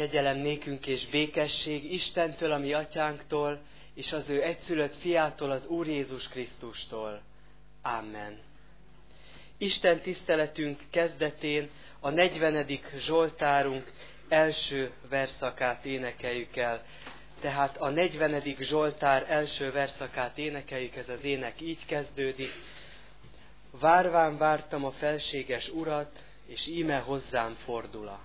kegyelem nékünk és békesség Istentől, a mi atyánktól, és az ő egyszülött fiától, az Úr Jézus Krisztustól. Amen. Isten tiszteletünk kezdetén a 40. Zsoltárunk első verszakát énekeljük el. Tehát a 40. Zsoltár első verszakát énekeljük, ez az ének így kezdődik. Várván vártam a felséges Urat, és íme hozzám fordula.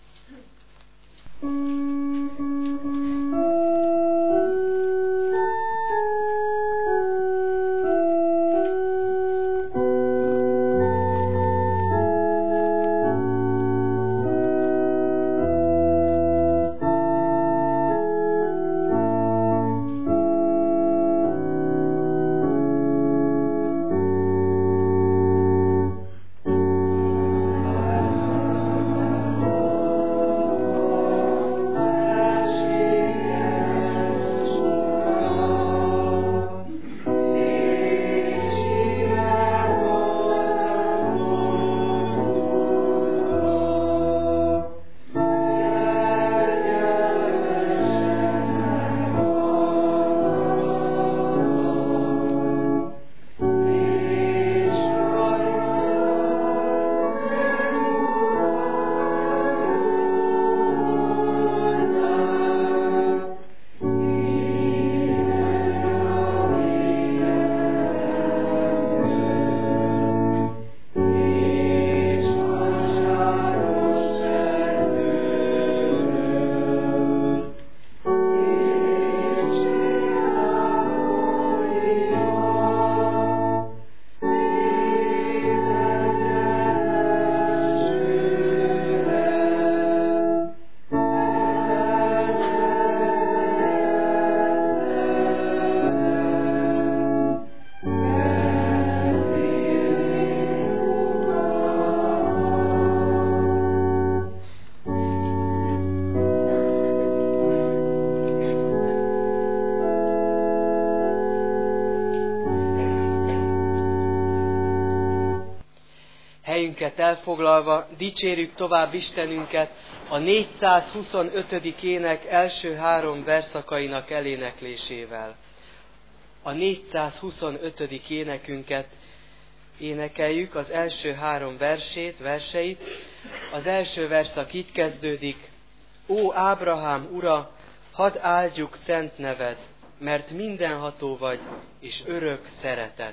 Helyünket elfoglalva, dicsérjük tovább Istenünket a 425. ének első 3 verszakainak eléneklésével. A 425. énekünket énekeljük, az első 3 verseit. Az első verszak így kezdődik. Ó Ábrahám ura, hadd áldjuk szent neved, mert mindenható vagy, és örök szeretet.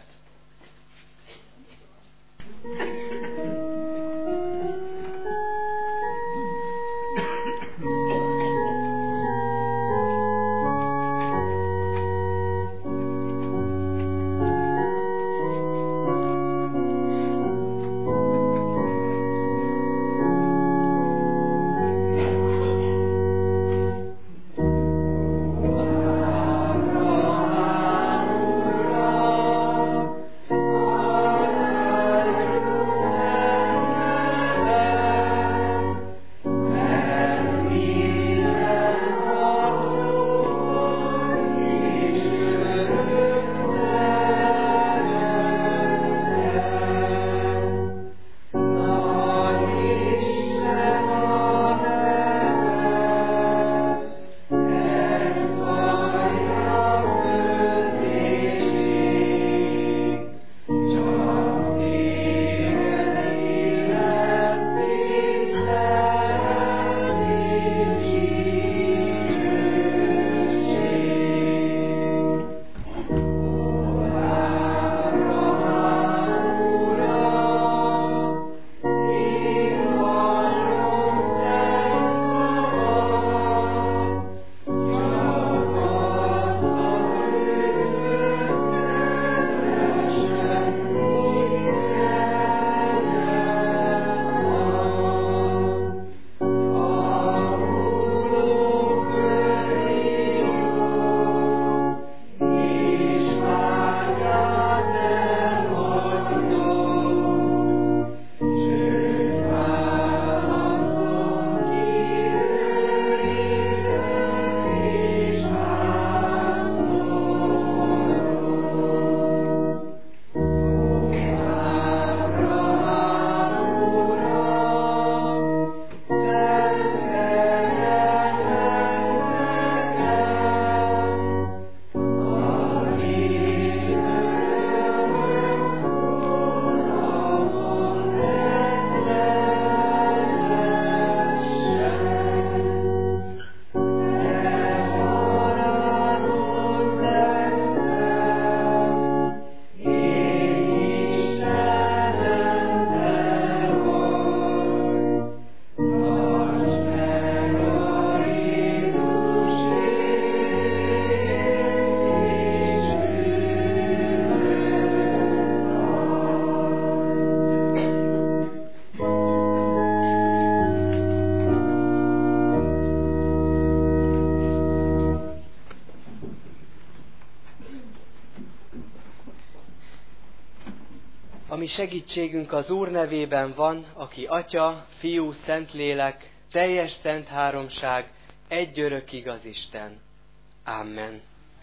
ami segítségünk az Úr nevében van, aki Atya, Fiú, Szentlélek, teljes szent háromság, egy örök igaz Isten. Amen.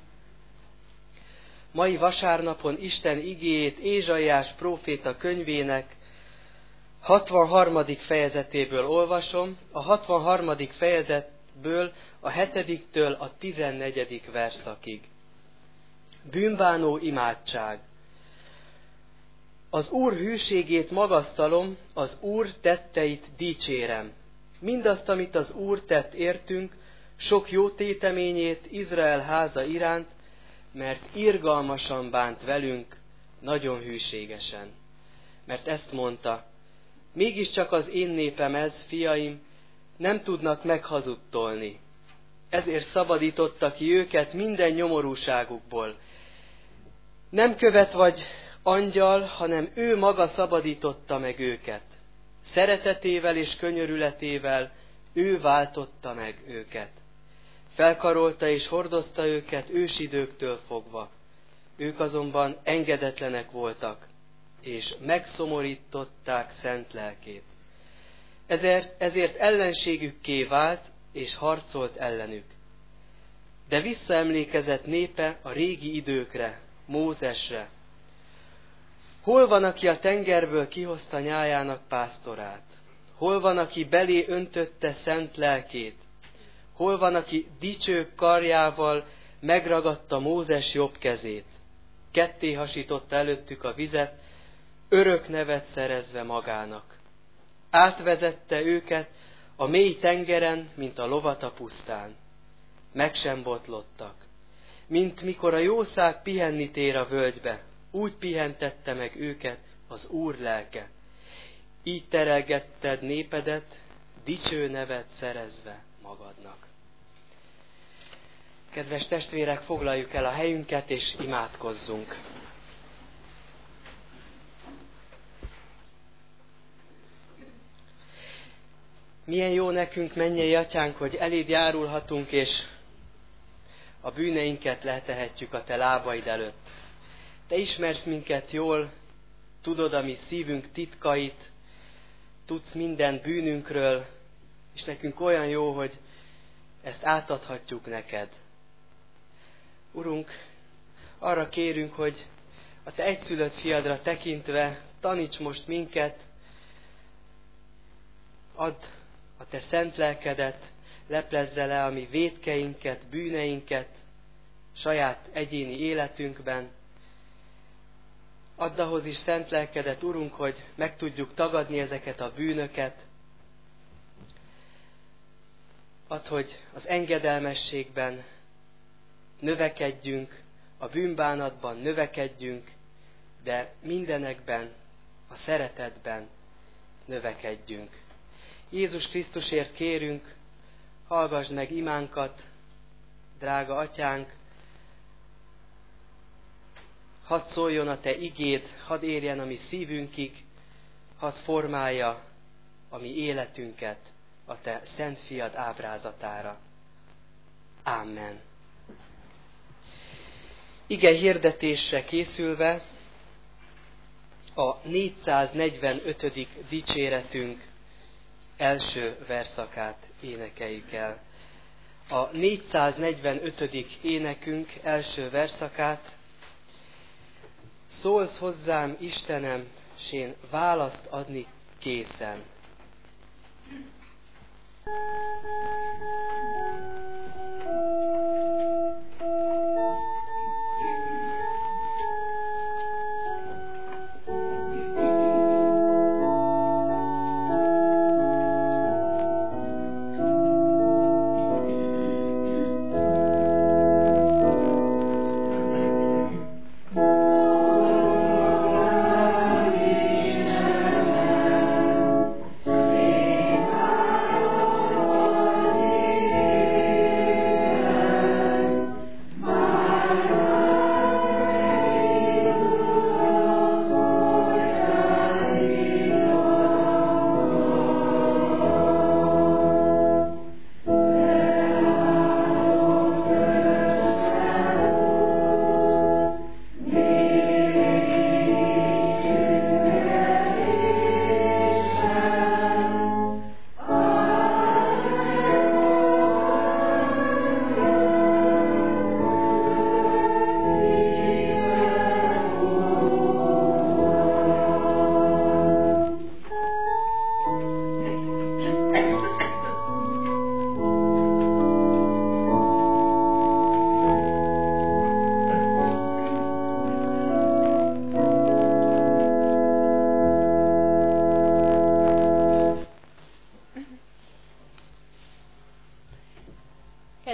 Mai vasárnapon Isten igéjét Ézsaiás próféta könyvének 63. fejezetéből olvasom, a 63. fejezetből a 7-től a 14. verszakig. Bűnbánó imádság. Az Úr hűségét magasztalom, az Úr tetteit dicsérem. Mindazt, amit az Úr tett értünk, sok jó téteményét Izrael háza iránt, mert irgalmasan bánt velünk, nagyon hűségesen. Mert ezt mondta, mégiscsak az én népem ez, fiaim, nem tudnak meghazudtolni. Ezért szabadította ki őket minden nyomorúságukból. Nem követ vagy angyal, hanem ő maga szabadította meg őket. Szeretetével és könyörületével ő váltotta meg őket. Felkarolta és hordozta őket ősidőktől fogva. Ők azonban engedetlenek voltak, és megszomorították szent lelkét. Ezért ellenségükké vált, és harcolt ellenük. De visszaemlékezett népe a régi időkre, Mózesre. Hol van, aki a tengerből kihozta nyájának pásztorát? Hol van, aki belé öntötte szent lelkét? Hol van, aki dicső karjával megragadta Mózes jobb kezét? Ketté hasította előttük a vizet, örök nevet szerezve magának. Átvezette őket a mély tengeren, mint a lovat a pusztán. Meg sem botlottak. Mint mikor a jószág pihenni tér a völgybe, úgy pihentette meg őket az Úr lelke. Így terelgetted népedet, dicső nevet szerezve magadnak. Kedves testvérek, foglaljuk el a helyünket, és imádkozzunk. Milyen jó nekünk, mennyei Atyánk, hogy eléd járulhatunk, és a bűneinket letehetjük a te lábaid előtt. Te ismersz minket jól, tudod a mi szívünk titkait, tudsz minden bűnünkről, és nekünk olyan jó, hogy ezt átadhatjuk neked. Urunk, arra kérünk, hogy a te egyszülött fiadra tekintve taníts most minket, add a te szent lelkedet, leplezze le a mi vétkeinket, bűneinket saját egyéni életünkben. Add ahhoz is szent lelkedet, Urunk, hogy meg tudjuk tagadni ezeket a bűnöket. Add, hogy az engedelmességben növekedjünk, a bűnbánatban növekedjünk, de mindenekben, a szeretetben növekedjünk. Jézus Krisztusért kérünk, hallgass meg imánkat, drága Atyánk, hadd szóljon a te igéd, hadd érjen a mi szívünkig, hadd formálja a mi életünket a te szent fiad ábrázatára. Amen. Ige hirdetésre készülve a 445. dicséretünk első verszakát énekeljük el. A 445. énekünk első verszakát: szólsz hozzám, Istenem, s én választ adni készen.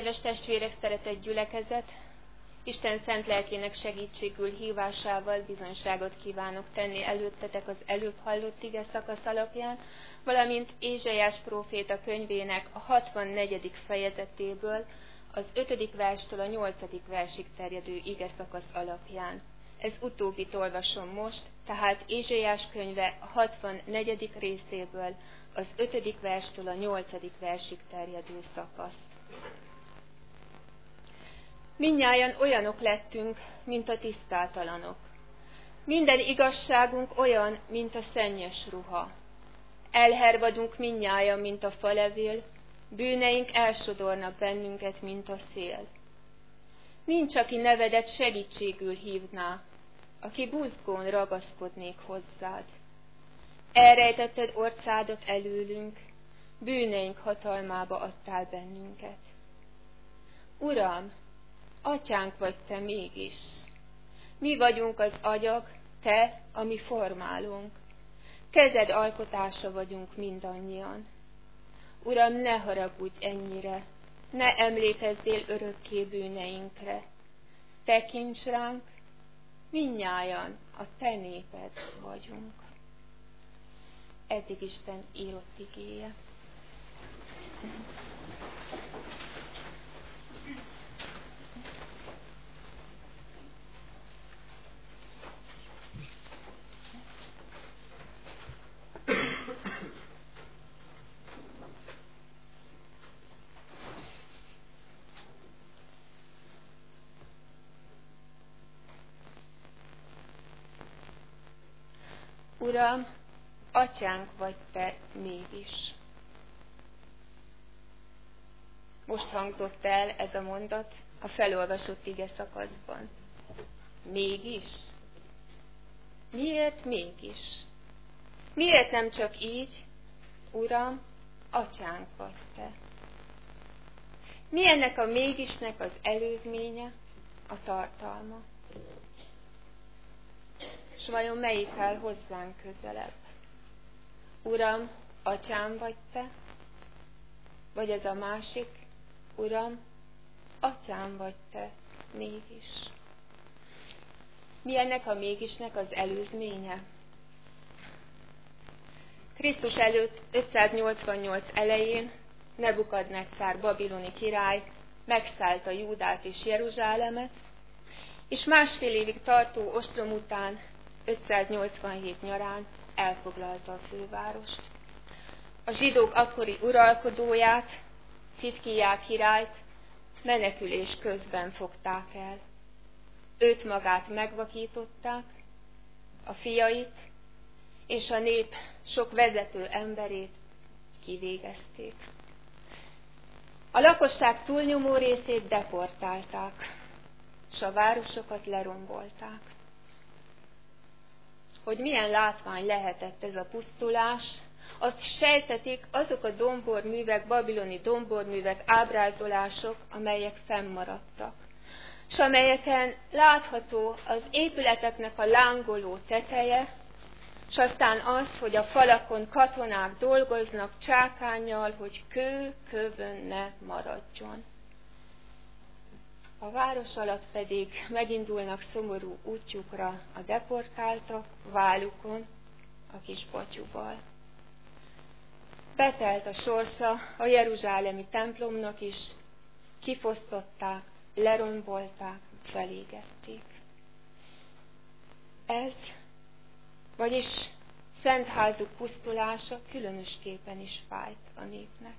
Kedves testvérek, szeretett gyülekezet! Isten szent lelkének segítségül hívásával bizonyságot kívánok tenni előttetek az előbb hallott ige szakasz alapján, valamint Ézsaiás próféta könyvének a 64. fejezetéből, az 5. verstől a 8. versig terjedő ige szakasz alapján. Ez utóbbit olvasom most, tehát Ézsaiás könyve a 64. részéből, az 5. verstől a 8. versig terjedő szakaszt. Mindnyájan olyanok lettünk, mint a tisztátalanok. Minden igazságunk olyan, mint a szennyes ruha. Elhervadunk mindnyájan, mint a falevél, bűneink elsodornak bennünket, mint a szél. Nincs, aki nevedet segítségül hívná, aki buzgón ragaszkodnék hozzád. Elrejtetted orcádat előlünk, bűneink hatalmába adtál bennünket. Uram, atyánk vagy te mégis. Mi vagyunk az agyag, te, a mi formálónk. Kezed alkotása vagyunk mindannyian. Uram, ne haragudj ennyire, ne emlékezzél örökké bűneinkre. Tekints ránk, mindnyájan a te néped vagyunk. Eddig Isten írott igéje. Uram, atyánk vagy te mégis. Most hangzott el ez a mondat a felolvasott ige szakaszban. Mégis? Miért mégis? Miért nem csak így, Uram, atyánk vagy te? Mi ennek a mégisnek az előzménye, a tartalma? S vajon melyik áll hozzánk közelebb? Uram, atyám vagy te? Vagy ez a másik, Uram, atyám vagy te mégis? Mi ennek a mégisnek az előzménye? Krisztus előtt 588 elején Nebukadneccár babiloni király megszállta Júdát és Jeruzsálemet, és másfél évig tartó ostrom után 587 nyarán elfoglalta a fővárost. A zsidók akkori uralkodóját, Hiszkiá királyt menekülés közben fogták el. Őt magát megvakították, a fiait és a nép sok vezető emberét kivégezték. A lakosság túlnyomó részét deportálták, s a városokat lerombolták. Hogy milyen látvány lehetett ez a pusztulás, azt sejtetik azok a domborművek, babiloni domborművek, ábrázolások, amelyek fennmaradtak, s amelyeken látható az épületeknek a lángoló teteje, s aztán az, hogy a falakon katonák dolgoznak csákánnyal, hogy kő kövön ne maradjon. A város alatt pedig megindulnak szomorú útjukra a deportáltak vállukon a kis batyuval. Betelt a sorsa a jeruzsálemi templomnak is, kifosztották, lerombolták, felégették. Ez, vagyis szentházuk pusztulása különösképpen is fájt a népnek.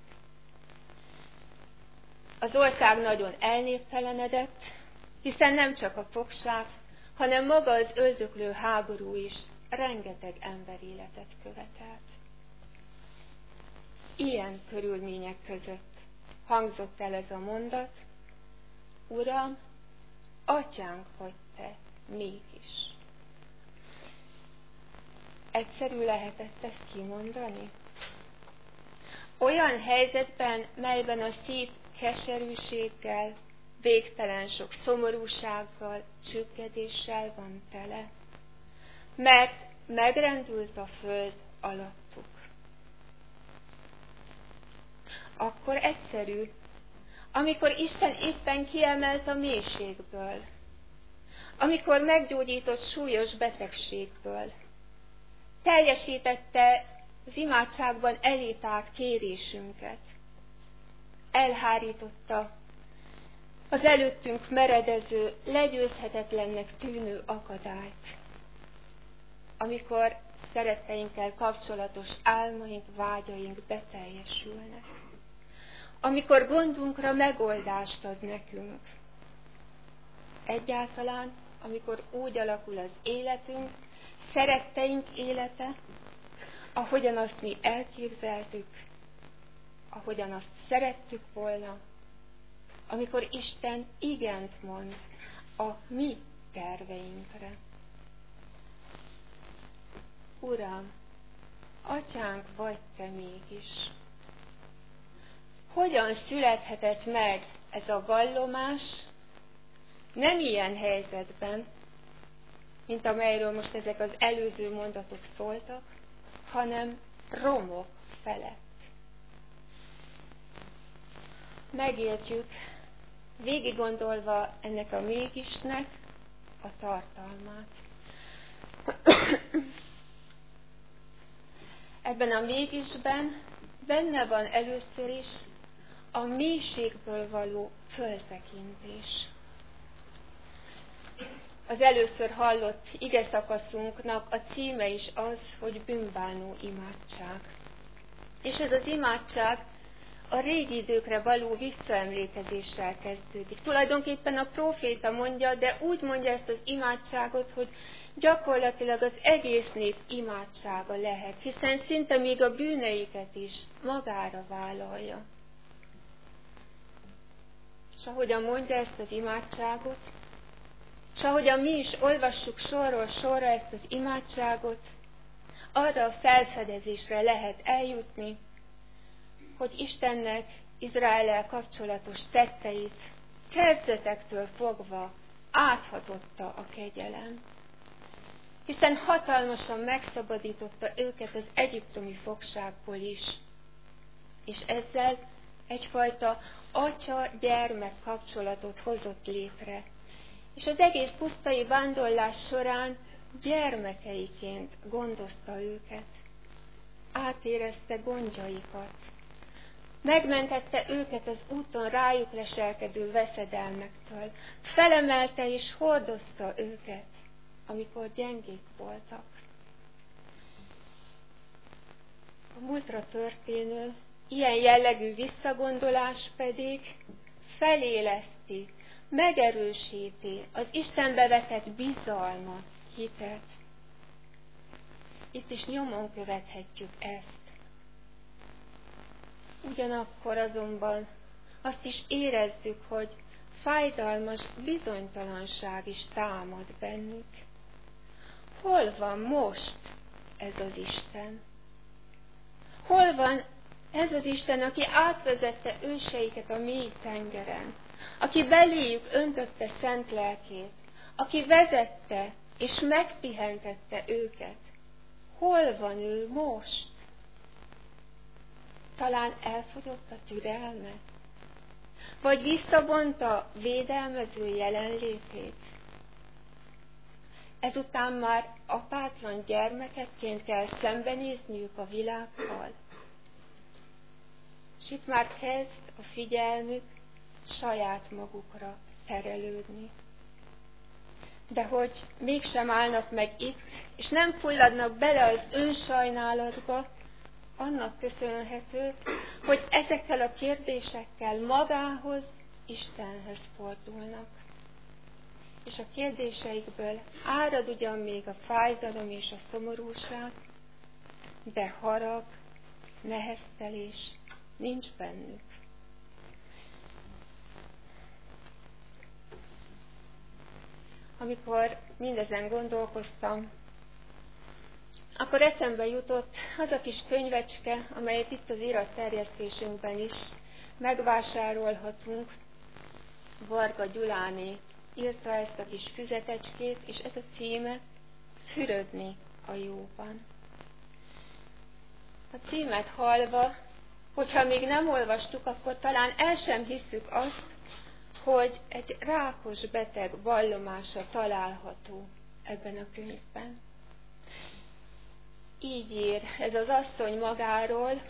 Az ország nagyon elnéptelenedett, hiszen nem csak a fogság, hanem maga az öldöklő háború is rengeteg emberéletet követelt. Ilyen körülmények között hangzott el ez a mondat, Uram, atyánk vagy te mégis. Egyszerű lehetett ezt kimondani? Olyan helyzetben, melyben a szív keserűséggel, végtelen sok szomorúsággal, csüggedéssel van tele, mert megrendült a föld alattuk. Akkor egyszerű, amikor Isten éppen kiemelt a mélységből, amikor meggyógyított súlyos betegségből, teljesítette az imádságban elétárt kérésünket, elhárította az előttünk meredező, legyőzhetetlennek tűnő akadályt, amikor szeretteinkkel kapcsolatos álmaink, vágyaink beteljesülnek, amikor gondunkra megoldást ad nekünk. Egyáltalán, amikor úgy alakul az életünk, szeretteink élete, ahogyan azt mi elképzeltük, ahogyan azt szerettük volna, amikor Isten igent mond a mi terveinkre. Uram, Atyánk vagy Te mégis. Hogyan születhetett meg ez a vallomás? Nem ilyen helyzetben, mint amelyről most ezek az előző mondatok szóltak, hanem romok felett. Megértjük, végig gondolva ennek a mégisnek a tartalmát. Ebben a mégisben benne van először is a mélységből való föltekintés. Az először hallott igeszakaszunknak a címe is az, hogy bűnbánó imádság. És ez az imádság a régi időkre való visszaemlékezéssel kezdődik. Tulajdonképpen a próféta mondja, de úgy mondja ezt az imádságot, hogy gyakorlatilag az egész nép imádsága lehet, hiszen szinte még a bűneiket is magára vállalja. És ahogyan mondja ezt az imádságot, és ahogyan mi is olvassuk sorról sorra ezt az imádságot, arra a felfedezésre lehet eljutni, hogy Istennek Izraellel kapcsolatos tetteit kezdetektől fogva áthatotta a kegyelem. Hiszen hatalmasan megszabadította őket az egyiptomi fogságból is, és ezzel egyfajta atya-gyermek kapcsolatot hozott létre. És az egész pusztai vándorlás során gyermekeiként gondozta őket, átérezte gondjaikat, megmentette őket az úton rájuk leselkedő veszedelmektől, felemelte és hordozta őket, amikor gyengék voltak. A múltra történő, ilyen jellegű visszagondolás pedig feléleszti, megerősíti az Istenbe vetett bizalmat, hitet. Itt is nyomon követhetjük ezt. Ugyanakkor azonban azt is érezzük, hogy fájdalmas bizonytalanság is támad bennük. Hol van most ez az Isten? Hol van ez az Isten, aki átvezette őseiket a mély tengeren, aki beléjük öntötte szent lelkét, aki vezette és megpihentette őket? Hol van ő most? Talán elfogyott a türelme? Vagy visszavonta védelmező jelenlétét? Ezután már apátlan gyermekekként kell szembenézniük a világgal. És itt már kezd a figyelmük saját magukra terelődni. De hogy mégsem állnak meg itt, és nem fulladnak bele az önsajnálatba, annak köszönhető, hogy ezekkel a kérdésekkel magához, Istenhez fordulnak. És a kérdéseikből árad ugyan még a fájdalom és a szomorúság, de harag, neheztelés nincs bennük. Amikor mindezen gondolkoztam, akkor eszembe jutott az a kis könyvecske, amelyet itt az iratterjesztésünkben is megvásárolhatunk. Varga Gyuláné írta ezt a kis füzetecskét, és ez a címe Fürödni a jóban. A címet hallva Hogyha még nem olvastuk, akkor talán el sem hisszük azt, hogy egy rákos beteg vallomása található ebben a könyvben. Így ír ez az asszony magáról.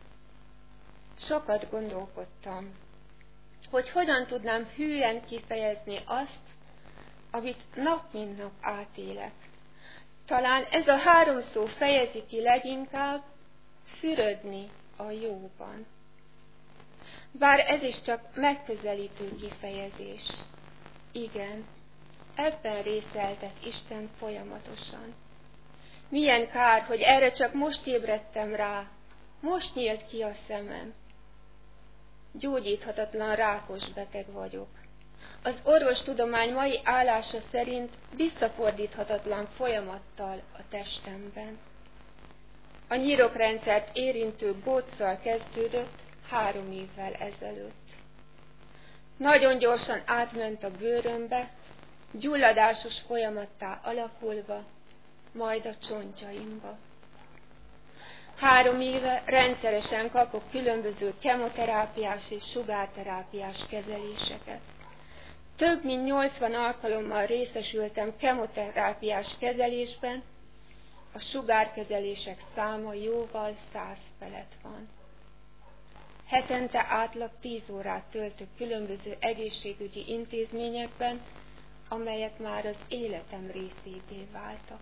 Sokat gondolkodtam, hogy hogyan tudnám hűen kifejezni azt, amit nap mint nap átélek. Talán ez a 3 szó fejezi ki leginkább: fürödni a jóban. Bár ez is csak megközelítő kifejezés. Igen, ebben részeltet Isten folyamatosan. Milyen kár, hogy erre csak most ébredtem rá, most nyílt ki a szemem. Gyógyíthatatlan rákos beteg vagyok. Az orvostudomány mai állása szerint visszafordíthatatlan folyamattal a testemben. A nyirokrendszert érintő góccal kezdődött 3 évvel ezelőtt. Nagyon gyorsan átment a bőrömbe, gyulladásos folyamattá alakulva, majd a csontjaimba. 3 éve rendszeresen kapok különböző kemoterápiás és sugárterápiás kezeléseket. Több mint 80 alkalommal részesültem kemoterápiás kezelésben, a sugárkezelések száma jóval 100 felett van. Hetente átlag 10 órát töltök különböző egészségügyi intézményekben, amelyek már az életem részévé váltak.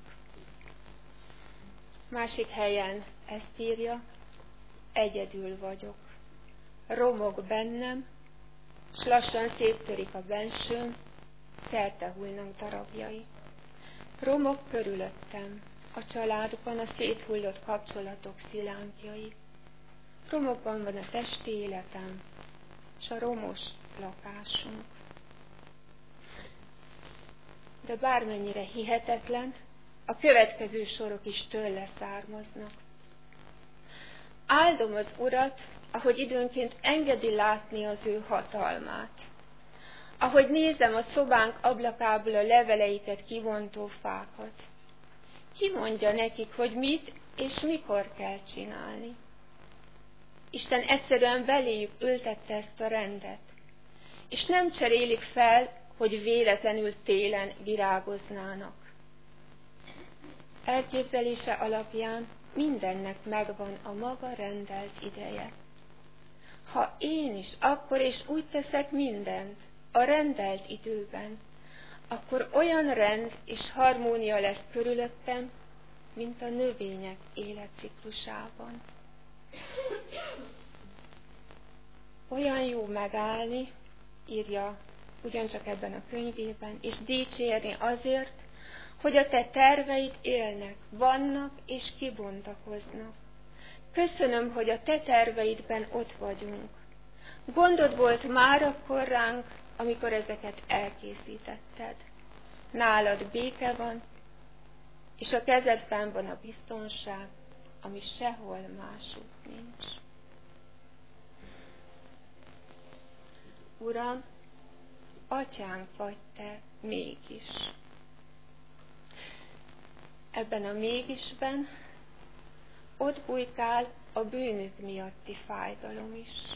Másik helyen ezt írja: egyedül vagyok. Romog bennem, s lassan széttörik a bensőm, szerte hullnak darabjai. Romog körülöttem, a családban a széthullott kapcsolatok szilánkjai. Romokban van a testi életem, s a romos lakásunk. De bármennyire hihetetlen, a következő sorok is tőle származnak. Áldom az Urat, ahogy időnként engedi látni az ő hatalmát. Ahogy nézem a szobánk ablakából a leveleiket kivontó fákat. Ki mondja nekik, hogy mit és mikor kell csinálni? Isten egyszerűen beléjük ültette ezt a rendet, és nem cserélik fel, hogy véletlenül télen virágoznának. Elképzelése alapján mindennek megvan a maga rendelt ideje. Ha én is akkor és úgy teszek mindent a rendelt időben, akkor olyan rend és harmónia lesz körülöttem, mint a növények életciklusában. Olyan jó megállni, írja ugyancsak ebben a könyvében, és dicsérni azért, hogy a te terveid élnek, vannak és kibontakoznak. Köszönöm, hogy a te terveidben ott vagyunk. Gondod volt már akkor ránk, amikor ezeket elkészítetted. Nálad béke van, és a kezedben van a biztonság, ami sehol másút nincs. Uram, atyánk vagy te mégis. Ebben a mégisben ott bujkál a bűnük miatti fájdalom is.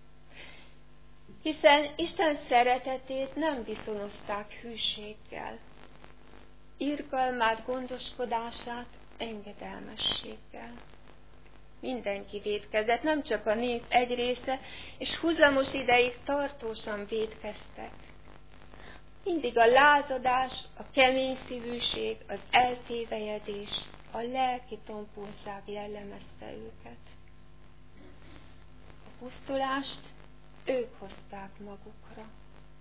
Hiszen Isten szeretetét nem viszonozták hűséggel, irgalmát, gondoskodását engedelmességgel. Mindenki vétkezett, nem csak a nép egy része, és húzamos ideig tartósan vétkeztek. Mindig a lázadás, a kemény szívűség, az eltévejedés, a lelki tompultság jellemezte őket. A pusztulást ők hozták magukra.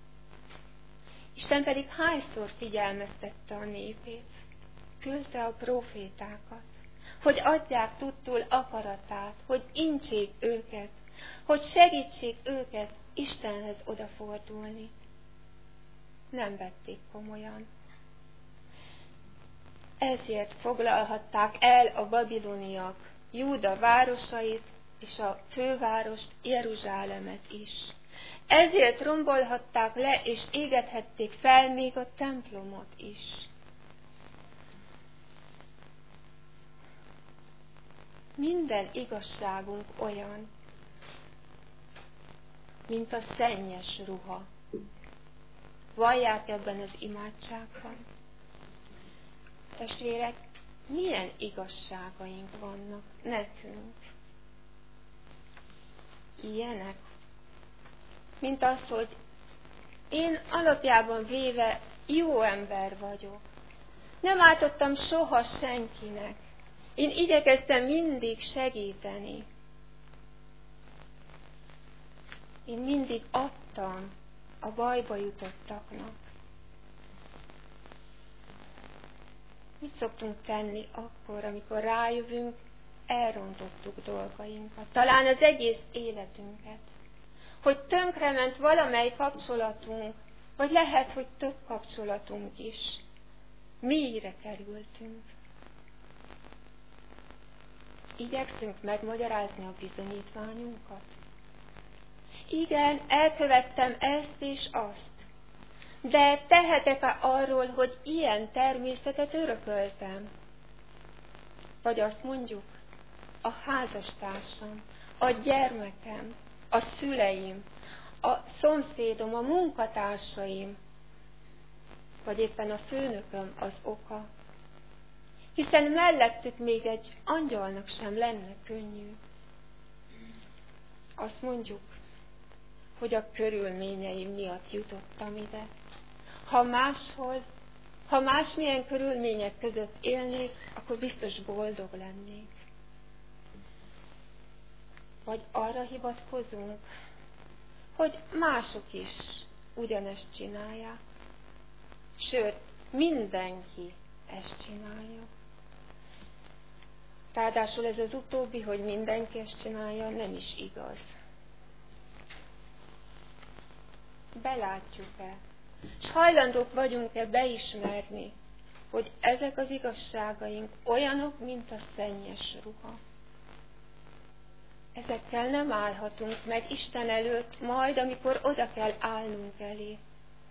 Isten pedig hányszor figyelmeztette a népét, küldte a prófétákat, hogy adják tudtul akaratát, hogy intsék őket, hogy segítsék őket Istenhez odafordulni. Nem vették komolyan. Ezért foglalhatták el a babiloniak Júda városait és a fővárost, Jeruzsálemet is. Ezért rombolhatták le és égethették fel még a templomot is. Minden igazságunk olyan, mint a szennyes ruha. Vallják ebben az imádságban. Testvérek, milyen igazságaink vannak nekünk? Ilyenek, mint az, hogy én alapjában véve jó ember vagyok. Nem ártottam soha senkinek. Én igyekeztem mindig segíteni. Én mindig adtam a bajba jutottaknak. Mit szoktunk tenni akkor, amikor rájövünk, elrontottuk dolgainkat, talán az egész életünket, hogy tönkrement valamely kapcsolatunk, vagy lehet, hogy több kapcsolatunk is. Mélyre kerültünk. Igyekszünk megmagyarázni a bizonyítványunkat. Igen, elkövettem ezt és azt, de tehetek-e arról, hogy ilyen természetet örököltem? Vagy azt mondjuk, a házastársam, a gyermekem, a szüleim, a szomszédom, a munkatársaim, vagy éppen a főnököm az oka. Hiszen mellettük még egy angyalnak sem lenne könnyű. Azt mondjuk, hogy a körülményeim miatt jutottam ide. Ha másmilyen körülmények között élnék, akkor biztos boldog lennék. Vagy arra hivatkozunk, hogy mások is ugyanezt csinálják. Sőt, mindenki ezt csinálja. Ráadásul ez az utóbbi, hogy mindenki ezt csinálja, nem is igaz. Belátjuk-e, és hajlandók vagyunk-e beismerni, hogy ezek az igazságaink olyanok, mint a szennyes ruha. Ezekkel nem állhatunk meg Isten előtt, majd, amikor oda kell állnunk elé.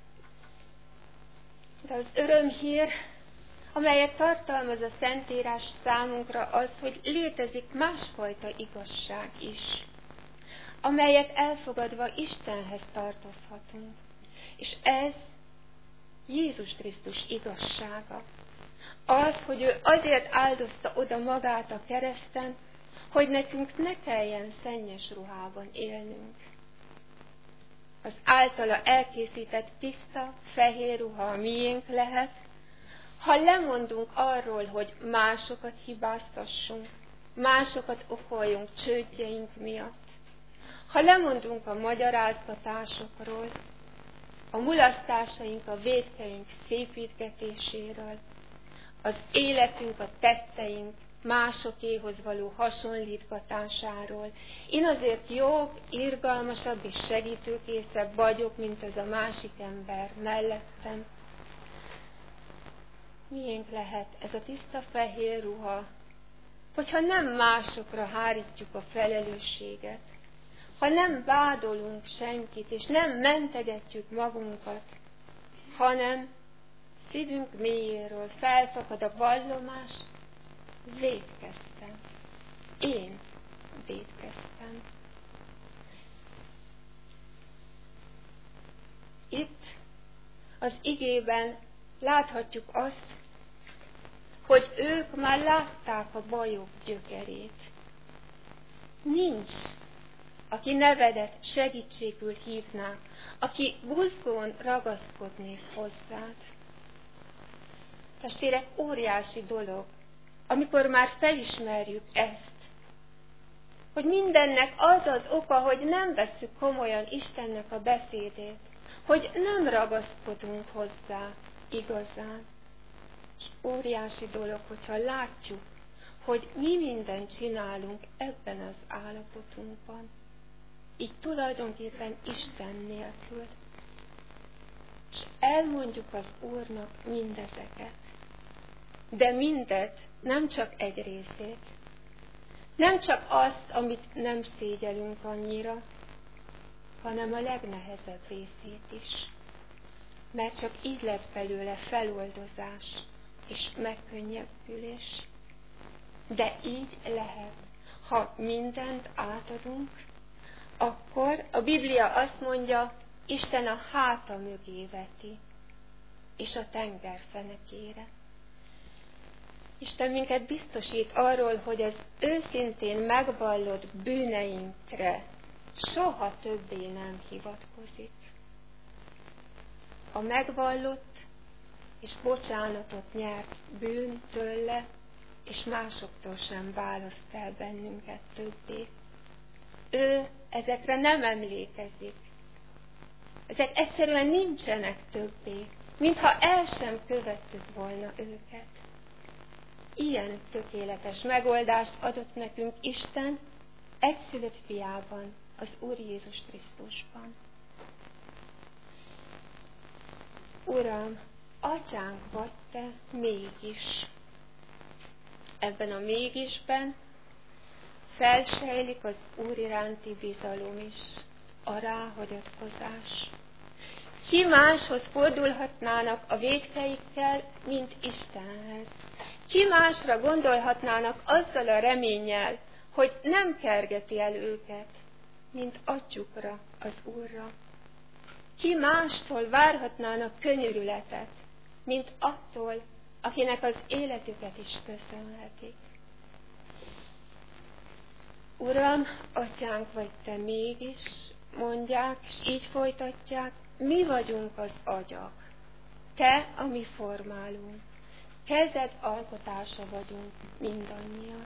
De az örömhír, amelyet tartalmaz a Szentírás számunkra, az, hogy létezik másfajta igazság is, amelyet elfogadva Istenhez tartozhatunk. És ez Jézus Krisztus igazsága. Az, hogy ő azért áldozta oda magát a kereszten, hogy nekünk ne kelljen szennyes ruhában élnünk. Az általa elkészített tiszta, fehér ruha a miénk lehet, ha lemondunk arról, hogy másokat hibáztassunk, másokat okoljunk csődjeink miatt, ha lemondunk a magyarázgatásokról, a mulasztásaink, a vétkeink szépítgetéséről, az életünk, a tetteink másokéhoz való hasonlítgatásáról. Én azért jobb, irgalmasabb és segítőkészebb vagyok, mint az a másik ember mellettem. Miénk lehet ez a tiszta fehér ruha, hogyha nem másokra hárítjuk a felelősséget, ha nem vádolunk senkit, és nem mentegetjük magunkat, hanem szívünk mélyéről felfakad a vallomás, vétkeztem. Én vétkeztem. Itt az igében láthatjuk azt, hogy ők már látták a bajok gyökerét. Nincs, aki nevedet segítségül hívná, aki buzgón ragaszkodnék hozzád. Testvérek, óriási dolog, amikor már felismerjük ezt, hogy mindennek az az oka, hogy nem vesszük komolyan Istennek a beszédét, hogy nem ragaszkodunk hozzá igazán. És óriási dolog, hogyha látjuk, hogy mi mindent csinálunk ebben az állapotunkban. Így tulajdonképpen Isten nélkül. És elmondjuk az Úrnak mindezeket. De mindet, nem csak egy részét. Nem csak azt, amit nem szégyelünk annyira, hanem a legnehezebb részét is. Mert csak így lett belőle feloldozás és megkönnyebbülés. De így lehet, ha mindent átadunk, akkor a Biblia azt mondja, Isten a háta mögé veti, és a tenger fenekére. Isten minket biztosít arról, hogy az őszintén megvallott bűneinkre soha többé nem hivatkozik. A megvallott és bocsánatot nyert bűn tőle, és másoktól sem választ el bennünket többé. Ő ezekre nem emlékezik. Ezek egyszerűen nincsenek többé, mintha el sem követtük volna őket. Ilyen tökéletes megoldást adott nekünk Isten egyszülött fiában, az Úr Jézus Krisztusban. Uram, atyánk vagy te mégis. Ebben a mégisben felsejlik az Úr iránti bizalom is, a ráhagyatkozás. Ki máshoz fordulhatnának a végteikkel, mint Istenhez? Ki másra gondolhatnának azzal a reménnyel, hogy nem kergeti el őket, mint atyukra, az Úrra? Ki mástól várhatnának könyörületet, mint attól, akinek az életüket is köszönhetik? Uram, atyánk vagy te mégis, mondják, és így folytatják, mi vagyunk az agyak, te a mi formálunk, kezed alkotása vagyunk mindannyian.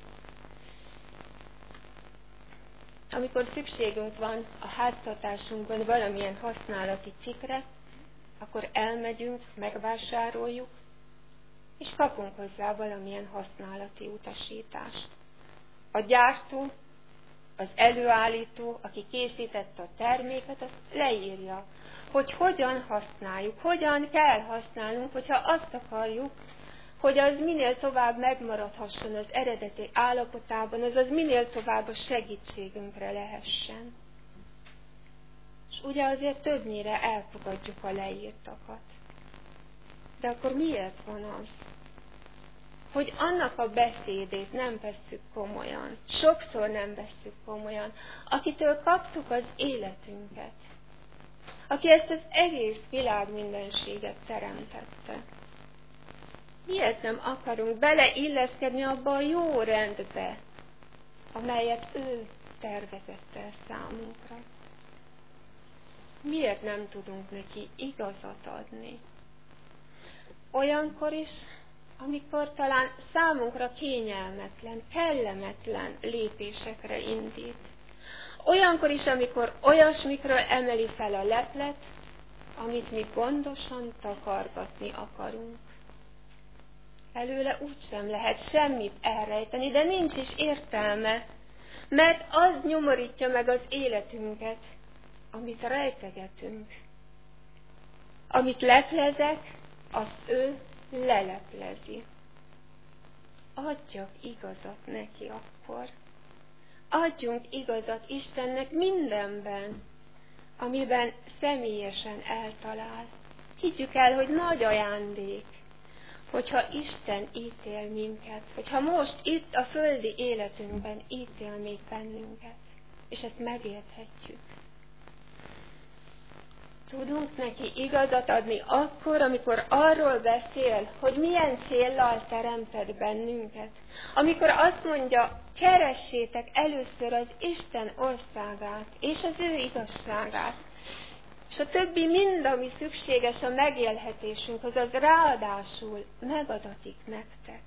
Amikor szükségünk van a háztartásunkban valamilyen használati cikkre, akkor elmegyünk, megvásároljuk, és kapunk hozzá valamilyen használati utasítást. A gyártó, az előállító, aki készítette a terméket, azt leírja, hogy hogyan használjuk, hogyan kell használnunk, hogyha azt akarjuk, hogy az minél tovább megmaradhasson az eredeti állapotában, azaz minél tovább a segítségünkre lehessen. És ugye azért többnyire elfogadjuk a leírtakat. De akkor miért van az, hogy annak a beszédét nem vesszük komolyan, sokszor nem vesszük komolyan, akitől kaptuk az életünket, aki ezt az egész világ mindenséget teremtette? Miért nem akarunk beleilleszkedni abba a jó rendbe, amelyet ő tervezett el számunkra? Miért nem tudunk neki igazat adni? Olyankor is, amikor talán számunkra kényelmetlen, kellemetlen lépésekre indít. Olyankor is, amikor olyasmikről emeli fel a leplet, amit mi gondosan takargatni akarunk. Előle úgysem lehet semmit elrejteni, de nincs is értelme, mert az nyomorítja meg az életünket, amit rejtegetünk. Amit leplezek, azt ő leleplezi. Adjak igazat neki akkor. Adjunk igazat Istennek mindenben, amiben személyesen eltalál. Higgyük el, hogy nagy ajándék, hogyha Isten ítél minket, hogyha most itt a földi életünkben ítél még bennünket, és ezt megérthetjük. Tudunk neki igazat adni akkor, amikor arról beszél, hogy milyen céllal teremtett bennünket. Amikor azt mondja, keressétek először az Isten országát és az ő igazságát, és a többi mind, ami szükséges a megélhetésünkhoz, az ráadásul megadatik nektek.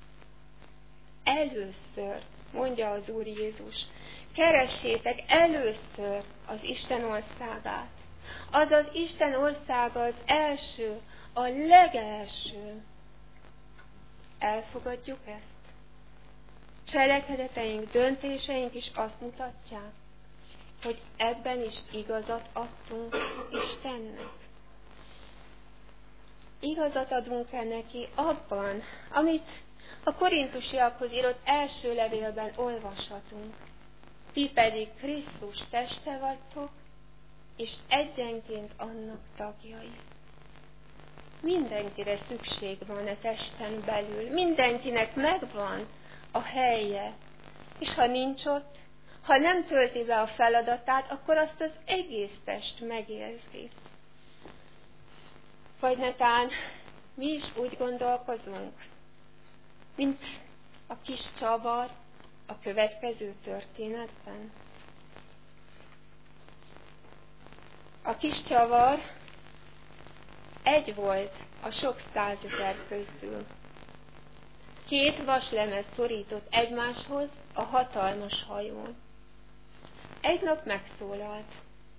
Először, mondja az Úr Jézus, keressétek először az Isten országát. Azaz Isten országa az első, a legelső. Elfogadjuk ezt? Cselekedeteink, döntéseink is azt mutatják, hogy ebben is igazat adtunk Istennek. Igazat adunk-e neki abban, amit a korintusiakhoz írott első levélben olvashatunk. Ti pedig Krisztus teste vagytok, és egyenként annak tagjai. Mindenkire szükség van a testen belül, mindenkinek megvan a helye, és ha nincs ott, Ha nem tölti be a feladatát, akkor azt az egész test megérzi. Vagy netán mi is úgy gondolkozunk, mint a kis csavar a következő történetben. A kis csavar egy volt a sok 100 000 közül. 2 vaslemez szorított egymáshoz a hatalmas hajón. Egy nap megszólalt.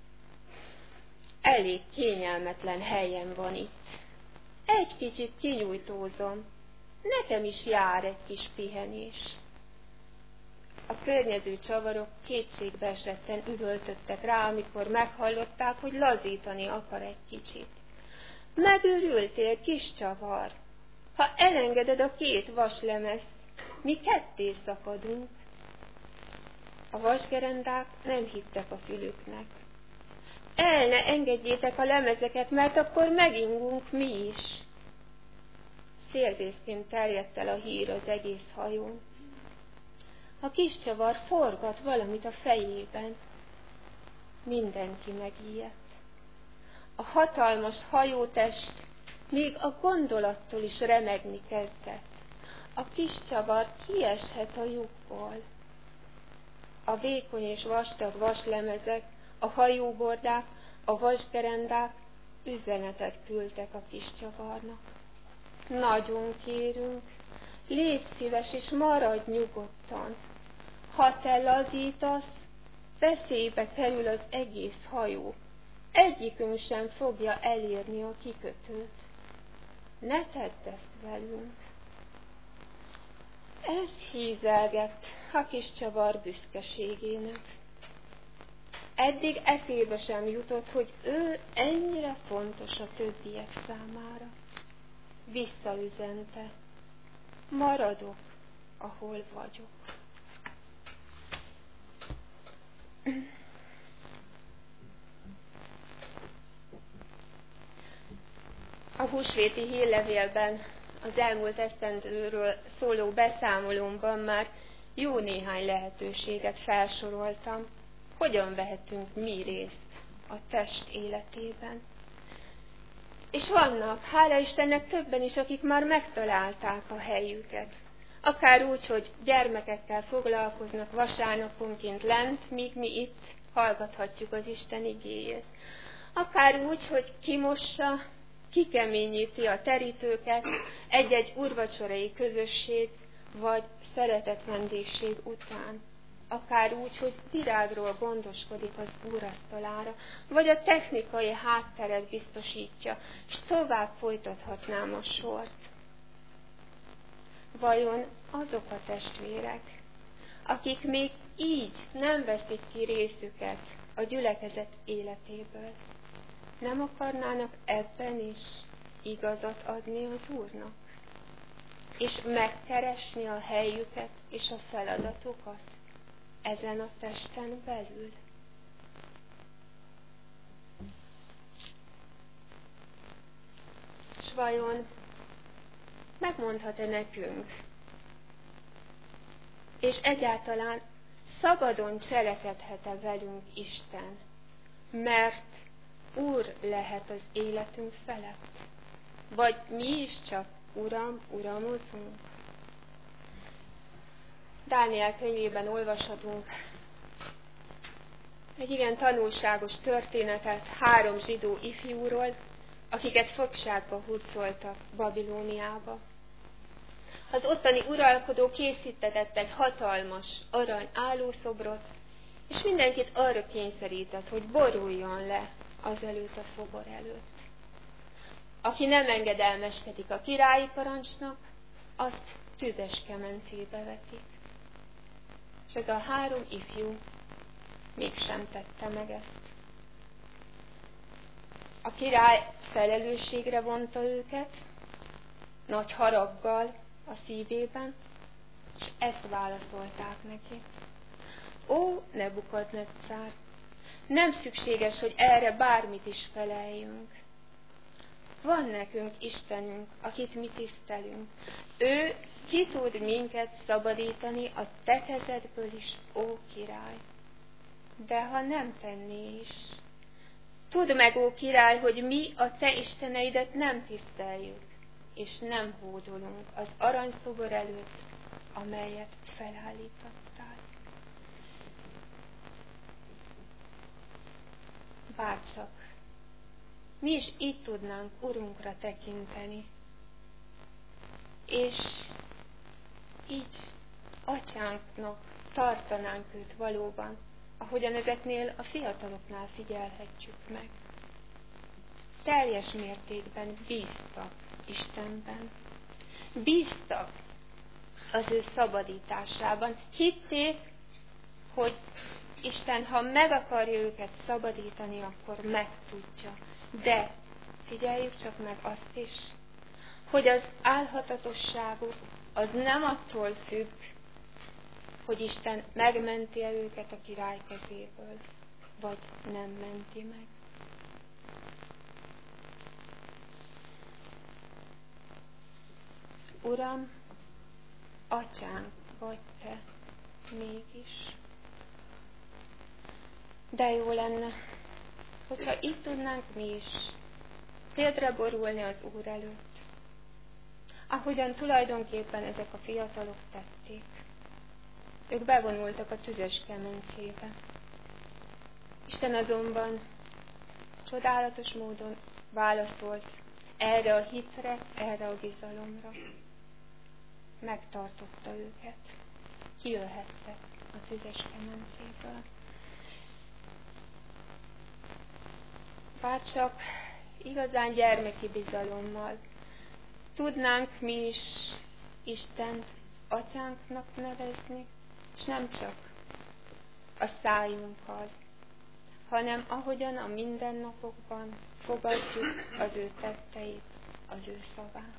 Elég kényelmetlen helyen van itt. Egy kicsit kinyújtózom. Nekem is jár egy kis pihenés. A környező csavarok kétségbeesetten üvöltöttek rá, amikor meghallották, hogy lazítani akar egy kicsit. Megőrültél, kis csavar! Ha elengeded a 2 vaslemezt, mi ketté szakadunk. A vasgerendák nem hittek a fülüknek. El ne engedjétek a lemezeket, mert akkor megingunk mi is. Szélvészként terjedt el a hír az egész hajón. A kis csavar forgat valamit a fejében. Mindenki megijedt. A hatalmas hajótest még a gondolattól is remegni kezdett. A kis csavar kieshet a lyukból. A vékony és vastag vaslemezek, a hajóbordák, a vasgerendák üzenetet küldtek a kis csavarnak. Nagyon kérünk, légy szíves és maradj nyugodtan. Ha te lazítasz, veszélybe kerül az egész hajó. Egyikünk sem fogja elérni a kikötőt. Ne tedd ezt velünk. Ez hízelgett a kis csavar büszkeségének. Eddig eszébe sem jutott, hogy ő ennyire fontos a többiek számára. Visszaüzente. Maradok, ahol vagyok. A húsvéti hírlevélben az elmúlt esztendőről szóló beszámolómban már jó néhány lehetőséget felsoroltam, hogyan vehetünk mi részt a test életében. És vannak, hála Istennek, többen is, akik már megtalálták a helyüket. Akár úgy, hogy gyermekekkel foglalkoznak vasárnaponként lent, míg mi itt hallgathatjuk az Isten igéjét. Akár úgy, hogy kimossa, kikeményíti a terítőket egy-egy úrvacsorai közösség, vagy szeretett vendégség után. Akár úgy, hogy virágról gondoskodik az úrasztalára, vagy a technikai hátteret biztosítja, és tovább folytathatnám a sort. Vajon azok a testvérek, akik még így nem veszik ki részüket a gyülekezet életéből, nem akarnának ebben is igazat adni az Úrnak, és megkeresni a helyüket és a feladatukat ezen a testen belül? S vajon megmondhat-e nekünk, és egyáltalán szabadon cselekedhet-e velünk Isten, mert Úr lehet az életünk felett? Vagy mi is csak uramozunk? Dániel könyvében olvashatunk egy igen tanulságos történetet 3 zsidó ifjúról, akiket fogságba hurcoltak Babilóniába. Az ottani uralkodó készítetett egy hatalmas arany állószobrot, és mindenkit arra kényszerített, hogy boruljon le azelőtt a szobor előtt. Aki nem engedelmeskedik a királyi parancsnak, azt tüzes kemencébe vetik. És ez a 3 ifjú mégsem tette meg ezt. A király felelősségre vonta őket, nagy haraggal a szívében, és ezt válaszolták neki. Ó, Nebukadneccár, nem szükséges, hogy erre bármit is feleljünk. Van nekünk Istenünk, akit mi tisztelünk. Ő ki tud minket szabadítani a te kezedből is, ó király. de ha nem tenné is. Tudd meg, ó király, hogy mi a te isteneidet nem tiszteljük, és nem hódolunk az aranyszobor előtt, amelyet felállítottál. Bárcsak mi is így tudnánk Urunkra tekinteni, és így Atyánknak tartanánk őt valóban, ahogyan ezeknél a fiataloknál figyelhetjük meg. Teljes mértékben bíztak Istenben. Bíztak az ő szabadításában. Hitték, hogy Isten, ha meg akarja őket szabadítani, akkor meg tudja. De figyeljük csak meg azt is, hogy az álhatatosságuk az nem attól függ, hogy Isten megmenti-e őket a király kezéből, vagy nem menti meg. Uram, Atyánk vagy te mégis. De jó lenne, hogyha így tudnánk mi is térdre borulni az Úr előtt, ahogyan tulajdonképpen ezek a fiatalok tették. Ők bevonultak a tüzes kemencébe. Isten azonban csodálatos módon válaszolt erre a hitre, erre a bizalomra. Megtartotta őket. Kijöhettek a tüzes kemencéből. Bárcsak igazán gyermeki bizalommal tudnánk mi is Istent Atyánknak nevezni, és nem csak a szájunkkal, hanem ahogyan a mindennapokban fogadjuk az ő tetteit, az ő szavát.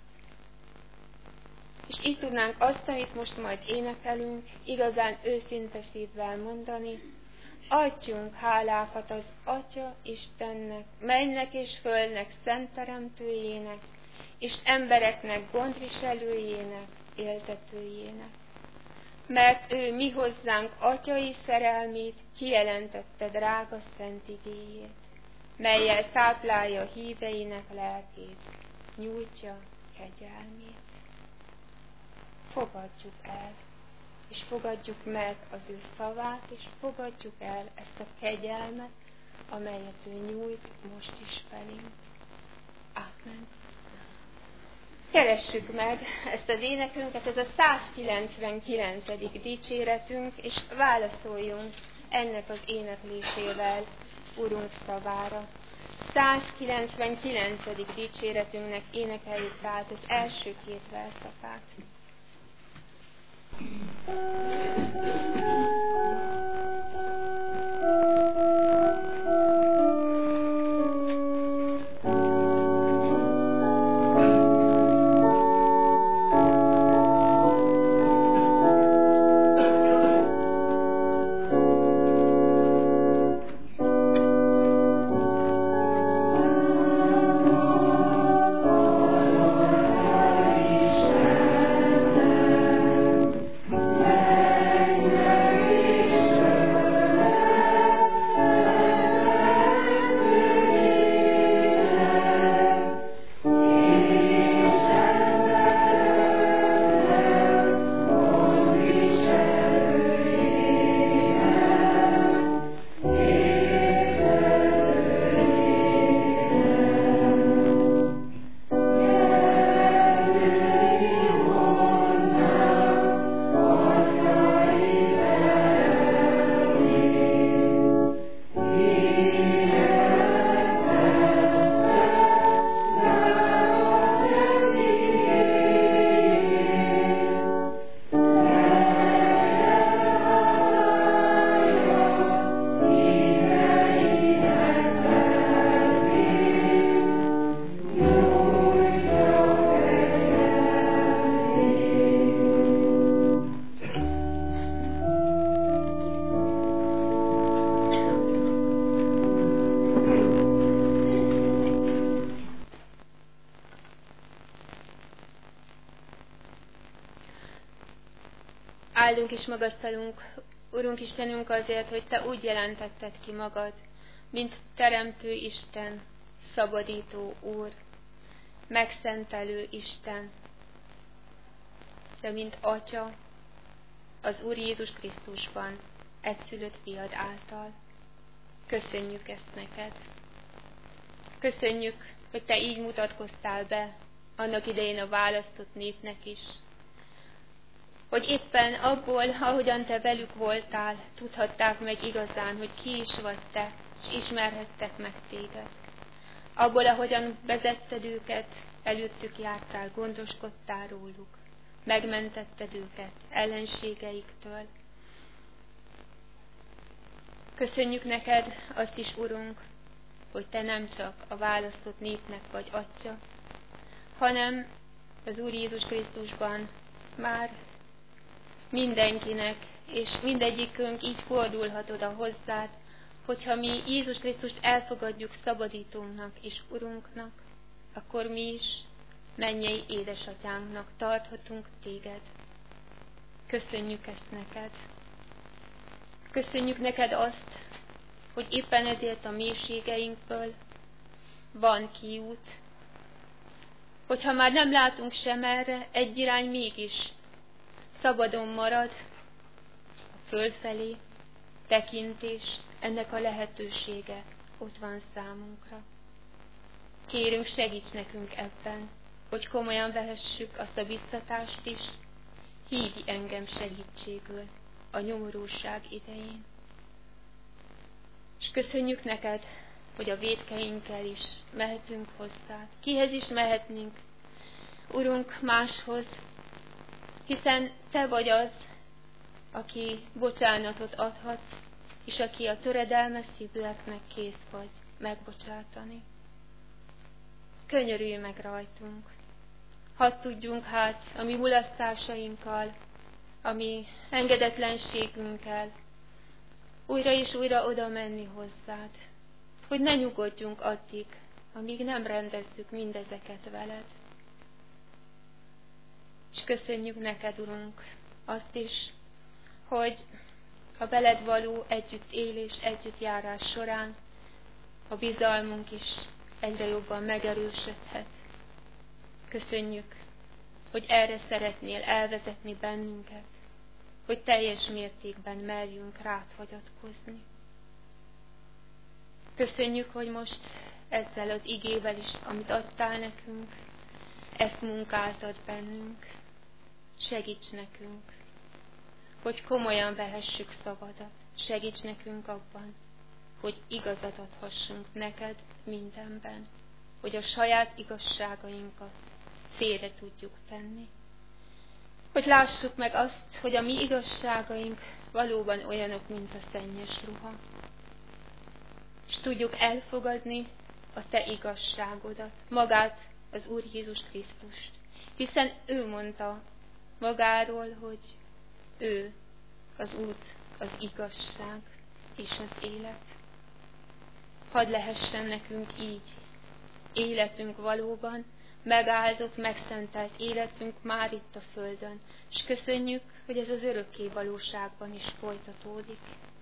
És így tudnánk azt, amit most majd énekelünk, igazán őszinte szívvel mondani: adjunk hálákat az Atya Istennek, mennek és földnek szent teremtőjének, és embereknek gondviselőjének, éltetőjének. Mert ő mi hozzánk atyai szerelmét kijelentette drága szent igéjét, mellyel táplálja híveinek lelkét, nyújtja kegyelmét. Fogadjuk el, és fogadjuk meg az ő szavát, és fogadjuk el ezt a kegyelmet, amelyet ő nyújt most is felénk. Amen. Keressük meg ezt az énekünket, ez a 199. dicséretünk, és válaszoljunk ennek az éneklésével Urunk szavára. 199. dicséretünknek énekeljük tehát az első két verszakát. Áldunk és magasztalunk Urunk Istenünk, azért, hogy Te úgy jelentetted ki magad, mint Teremtő Isten, szabadító Úr, megszentelő Isten, de mint Atya, az Úr Jézus Krisztusban, egyszülött fiad által. Köszönjük ezt neked. Köszönjük, hogy Te így mutatkoztál be annak idején a választott népnek is. Hogy éppen abból, ahogyan Te velük voltál, tudhatták meg igazán, hogy ki is vagy Te, és ismerhettek meg Téged. Abból, ahogyan vezetted őket, előttük jártál, gondoskodtál róluk, megmentetted őket ellenségeiktől. Köszönjük neked azt is, Urunk, hogy Te nem csak a választott népnek vagy Atya, hanem az Úr Jézus Krisztusban már mindenkinek, és mindegyikünk így fordulhat oda hozzád, hogyha mi Jézus Krisztust elfogadjuk szabadítónknak és Urunknak, akkor mi is mennyei édesatyánknak tarthatunk Téged. Köszönjük ezt neked. Köszönjük neked azt, hogy éppen ezért a mélységeinkből van kiút, hogyha már nem látunk sem erre, egy irány mégis szabadon marad a föld felé, tekintés, ennek a lehetősége ott van számunkra. Kérünk, segíts nekünk ebben, hogy komolyan vehessük azt a biztatást is, hívj engem segítségül a nyomorúság idején. És köszönjük neked, hogy a vétkeinkkel is mehetünk hozzád. Kihez is mehetnénk, Urunk, máshoz, hiszen Te vagy az, aki bocsánatot adhat, és aki a töredelmes szívűeknek kész vagy megbocsátani. Könyörülj meg rajtunk. Hadd tudjunk hát a mi mulasztásainkkal, a mi engedetlenségünkkel újra és újra oda menni hozzád, hogy ne nyugodjunk addig, amíg nem rendezzük mindezeket veled. És köszönjük neked, Urunk, azt is, hogy a veled való együttélés, együttjárás során a bizalmunk is egyre jobban megerősödhet. Köszönjük, hogy erre szeretnél elvezetni bennünket, hogy teljes mértékben merjünk rád hagyatkozni. Köszönjük, hogy most ezzel az igével is, amit adtál nekünk, ezt munkáltad bennünk. Segíts nekünk, hogy komolyan vehessük szavadat. Segíts nekünk abban, hogy igazat adhassunk neked mindenben, hogy a saját igazságainkat félre tudjuk tenni. Hogy lássuk meg azt, hogy a mi igazságaink valóban olyanok, mint a szennyes ruha. És tudjuk elfogadni a Te igazságodat, magát, az Úr Jézus Krisztust. Hiszen ő mondta magáról, hogy ő az út, az igazság és az élet. Hadd lehessen nekünk így életünk valóban, megáldott, megszentelt életünk már itt a földön. És köszönjük, hogy ez az örökké valóságban is folytatódik.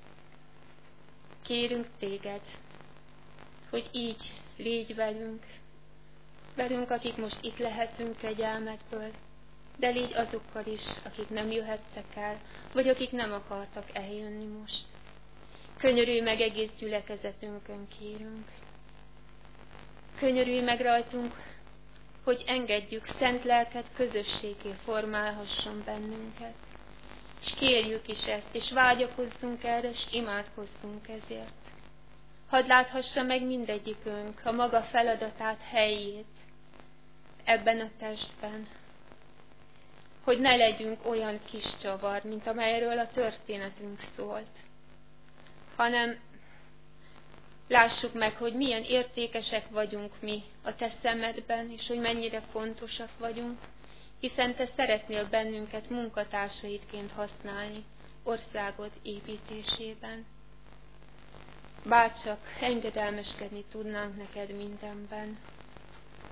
Kérünk téged, hogy így légy velünk, akik most itt lehetünk kegyelmedből, de légy azokkal is, akik nem jöhettek el, vagy akik nem akartak eljönni most. Könyörülj meg egész gyülekezetünkön, kérünk. Könyörülj meg rajtunk, hogy engedjük szent lelked közösségé formálhasson bennünket. És kérjük is ezt, és vágyakozzunk erre, és imádkozzunk ezért. Hadd láthassa meg mindegyikünk a maga feladatát, helyét ebben a testben, hogy ne legyünk olyan kis csavar, mint amelyről a történetünk szólt, hanem lássuk meg, hogy milyen értékesek vagyunk mi a Te szemedben, és hogy mennyire fontosak vagyunk, hiszen Te szeretnél bennünket munkatársaidként használni országod építésében. Bárcsak engedelmeskedni tudnánk neked mindenben,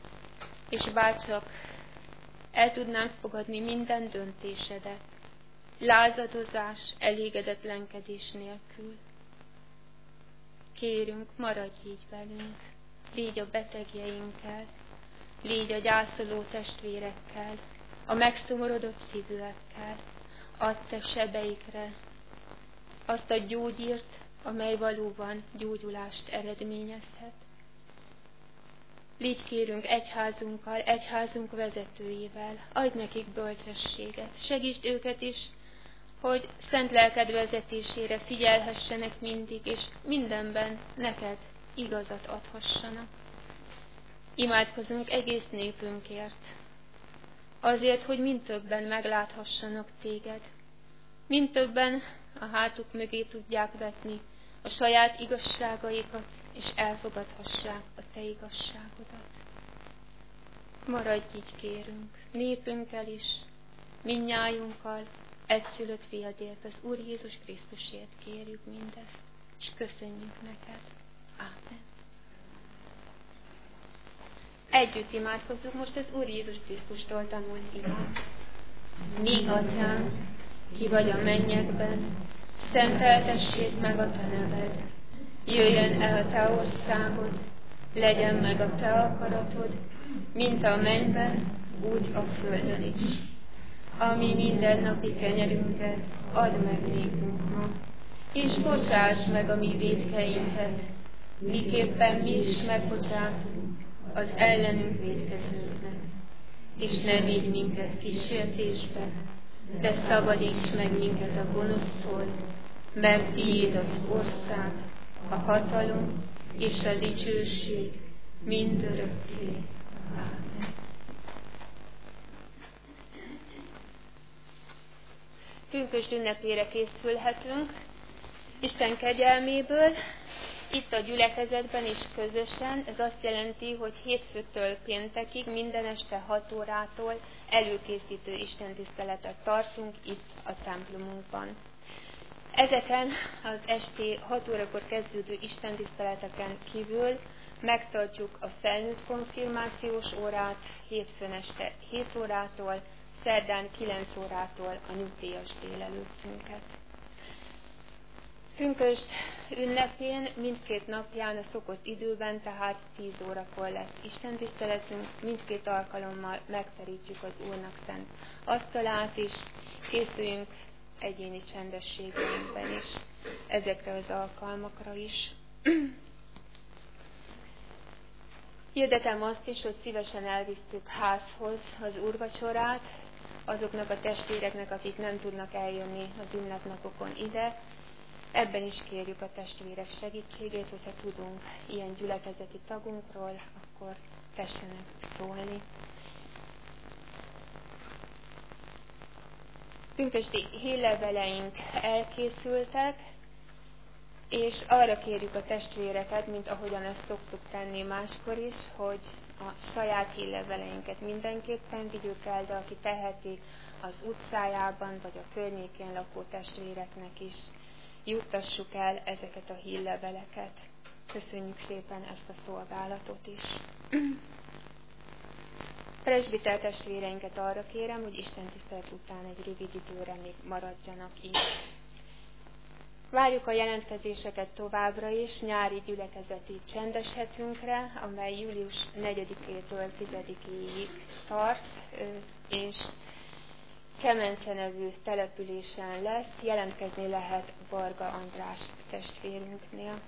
és bárcsak el tudnánk fogadni minden döntésedet, lázadozás, elégedetlenkedés nélkül. Kérünk, maradj így velünk, légy a betegjeinkkel, légy a gyászoló testvérekkel, a megszomorodott szívűekkel, add te sebeikre azt a gyógyírt, amely valóban gyógyulást eredményezhet. Légy kérünk egyházunkkal, egyházunk vezetőivel, adj nekik bölcsességet, segítsd őket is, hogy szent lelked vezetésére figyelhessenek mindig, és mindenben neked igazat adhassanak. Imádkozunk egész népünkért, azért, hogy mind többen megláthassanak téged, mind többen a hátuk mögé tudják vetni a saját igazságaikat, és elfogadhassák a te igazságodat. Maradj így, kérünk, népünkkel is, mindnyájunkkal, egyszülött fiadért, az Úr Jézus Krisztusért kérjük mindezt, és köszönjük neked. Ámen. Együtt imádkozzuk most az Úr Jézus Krisztustól tanult imát. Mi, Atyánk, ki vagy a mennyekben, szenteltessék meg a te neved. Jöjjön el a te országod, legyen meg a te akaratod, mint a mennyben, úgy a földön is. Ami mindennapi kenyerünket add meg nékünk ma, és bocsáss meg a mi vétkeinket, miképpen mi is megbocsátunk az ellenünk vétkezőknek. És ne vigy minket kísértésbe, de szabadíts meg minket a gonosztól, mert tiéd az ország, a hatalom és a dicsőség mindörökké. Ámen. Pünkösd ünnepére készülhetünk Isten kegyelméből, itt a gyülekezetben is közösen. Ez azt jelenti, hogy hétfőtől péntekig minden este 6 órától előkészítő istentiszteletet tartunk itt a templomunkban. Ezeken az esti 6 órakor kezdődő istentiszteleteken kívül megtartjuk a felnőtt konfirmációs órát hétfőn este 7 órától, szerdán 9 órától a nyugdíjas délelőttünket. Pünkösd ünnepén mindkét napján a szokott időben, tehát 10 órakor lesz istentiszteletünk, mindkét alkalommal megterítjük az Úrnak szent asztalát is, készüljünk egyéni csendességünkben is, ezekre az alkalmakra is. Hirdetem azt is, hogy szívesen elvisztük házhoz az úrvacsorát azoknak a testvéreknek, akik nem tudnak eljönni az ünnepnapokon ide. Ebben is kérjük a testvérek segítségét, hogyha tudunk ilyen gyülekezeti tagunkról, akkor tessenek szólni. Pünkösdi hírleveleink elkészültek, és arra kérjük a testvéreket, mint ahogyan ezt szoktuk tenni máskor is, hogy a saját hírleveleinket mindenképpen vigyük el, de aki teheti, az utcájában vagy a környékén lakó testvéreknek is juttassuk el ezeket a hírleveleket. Köszönjük szépen ezt a szolgálatot is. Presbiter testvéreinket arra kérem, hogy istentisztelet után egy rövid időre még maradjanak itt. Várjuk a jelentkezéseket továbbra is nyári gyülekezeti csendeshetünkre, amely július 4-től 10-ig tart, és Kemence nevű településen lesz, jelentkezni lehet Varga András testvérünknél.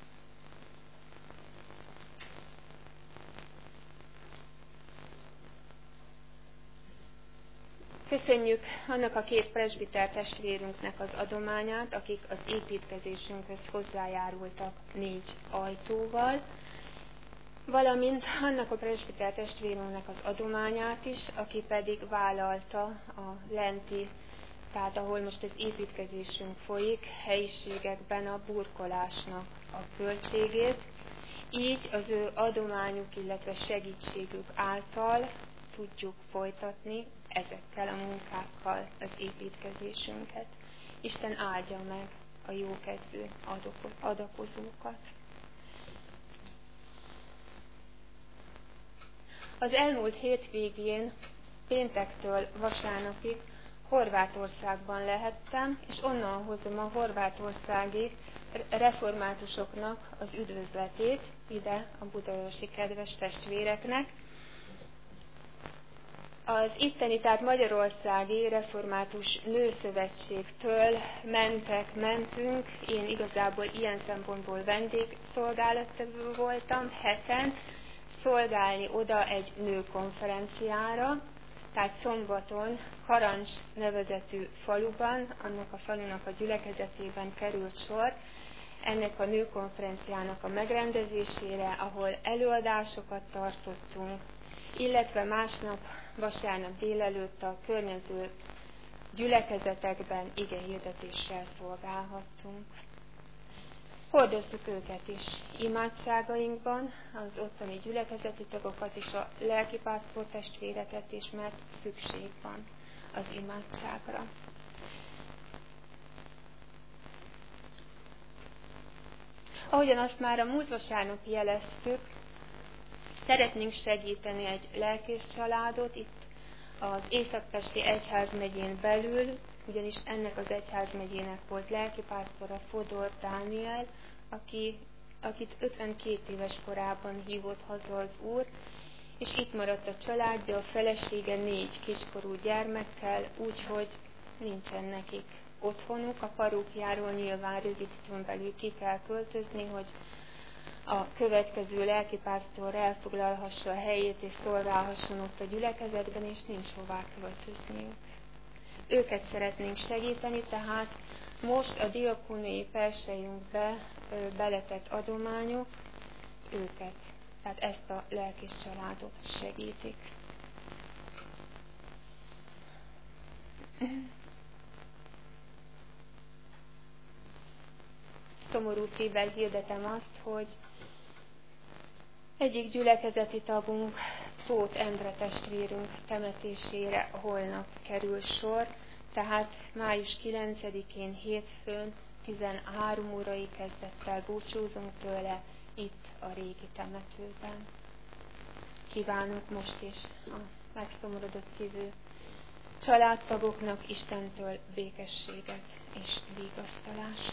Köszönjük annak a 2 presbiter testvérünknek az adományát, akik az építkezésünkhöz hozzájárultak 4 ajtóval, valamint annak a presbiter testvérünknek az adományát is, aki pedig vállalta a lenti, tehát ahol most az építkezésünk folyik, helyiségekben a burkolásnak a költségét. Így az ő adományuk, illetve segítségük által tudjuk folytatni ezekkel a munkákkal az építkezésünket. Isten áldja meg a jókedvű adakozókat. Az elmúlt hétvégén, péntektől vasárnapig Horvátországban lehettem, és onnan hozom a horvátországi reformátusoknak az üdvözletét ide a budaörsi kedves testvéreknek. Az itteni, tehát Magyarországi Református Nőszövetségtől mentünk. Én igazából ilyen szempontból vendégszolgálattevő voltam, heten szolgálni oda egy nőkonferenciára, tehát szombaton Karancs nevezetű faluban, annak a falunak a gyülekezetében került sor ennek a nőkonferenciának a megrendezésére, ahol előadásokat tartottunk, illetve másnap, vasárnap délelőtt a környező gyülekezetekben igehirdetéssel szolgálhattunk. Hordozzuk őket is imádságainkban, az ottani gyülekezeti tagokat és a lelkipásztor testvéreket is, mert szükség van az imádságra. Ahogyan azt már a múlt vasárnap jeleztük, szeretnénk segíteni egy lelkész családot itt az Észak-Pesti Egyházmegyén belül, ugyanis ennek az egyházmegyének volt lelkipásztora Fodor Dániel, akit 52 éves korában hívott haza az Úr, és itt maradt a családja, a felesége 4 kiskorú gyermekkel, úgyhogy nincsen nekik otthonuk. A parókiáról nyilván rövid időn belül ki kell költözni, hogy a következő lelkipásztor elfoglalhassa a helyét és szolgálhasson ott a gyülekezetben, és nincs hová költözniük. Őket szeretnénk segíteni, tehát most a diakóniai persejünkbe beletett adományok őket, tehát ezt a lelkész családot segítik. Szomorú szívvel hirdetem azt, hogy egyik gyülekezeti tagunk, Tóth Endre testvérünk temetésére holnap kerül sor, tehát május 9-én hétfőn 13 órai kezdettel búcsúzunk tőle itt a régi temetőben. Kívánunk most is a megszomorodott szívű családtagoknak Istentől békességet és vigasztalást.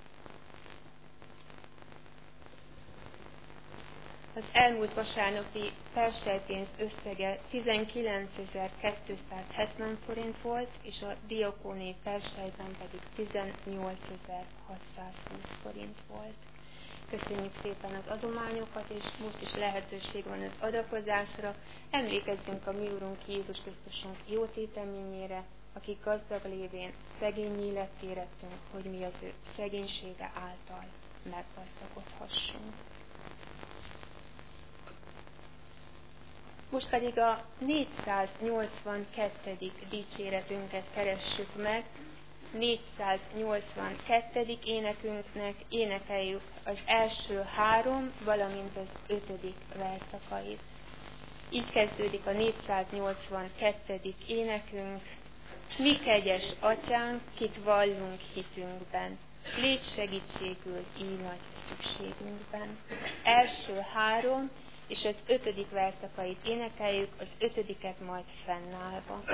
Az elmúlt vasárnapi persejpénz összege 19.270 forint volt, és a diakóniai persejben pedig 18.620 forint volt. Köszönjük szépen az adományokat, és most is lehetőség van az adakozásra. Emlékezzünk a mi Úrunk Jézus Krisztusunk jótéteményére, aki gazdag lévén szegénnyé lett érettünk, hogy mi az ő szegénysége által meggazdagodhassunk. Most pedig a 482. dicséretünket keressük meg. 482. énekünknek énekeljük az első 3, valamint az 5. verszakait. Így kezdődik a 482. énekünk. Mi kegyes atyánk, kit vallunk hitünkben, légy segítségül így nagy szükségünkben. Első 3 és az 5. verszakait énekeljük, az 5. majd fennállva.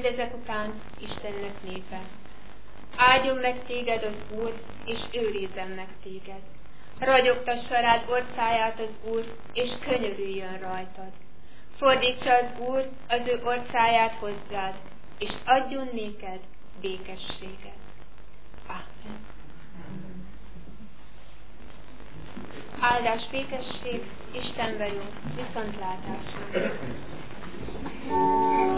ezek után Istennek népe. Áldjon meg téged az Úr, és őrizzen meg téged. Ragyogtassa rád orcáját az Úr, és könyörüljön rajtad. Fordítsa az Úr az ő orcáját hozzád, és adjon néked békességet. Amen. Áldás, békesség, Isten velünk, viszontlátásra.